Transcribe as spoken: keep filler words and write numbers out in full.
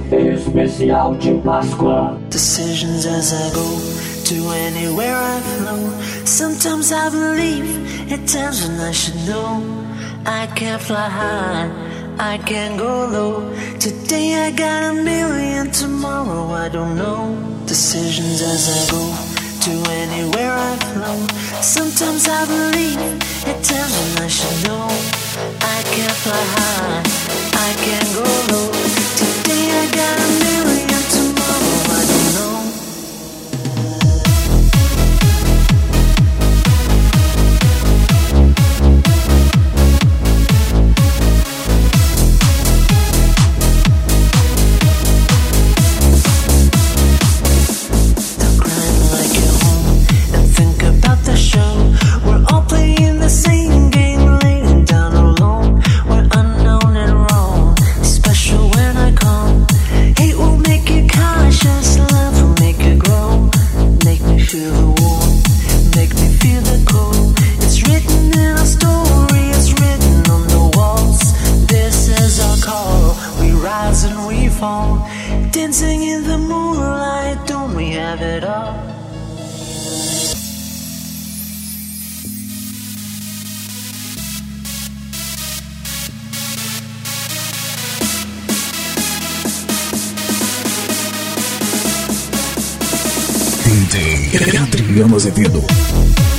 Especial de Páscoa. Decisions as I go to anywhere I flow. Sometimes I believe, at times when I should know. I can't fly high, I can't go low. Today I got a million, tomorrow I don't know. Decisions as I go to anywhere I flow. Sometimes I believe, at times when I should know. I can't fly high, I can't go low. Today I got a million, tomorrow I don't know. Stop crying like you're home and think about the show. We're all playing the same game, laying down alone. We're unknown and wrong, special when I come. Hate will make you cautious, love will make you grow. Make me feel the warmth, make me feel the cold. It's written in our story, it's written on the walls. This is our call, we rise and we fall. Dancing in the moonlight, don't we have it all? D J Adriano Azevedo.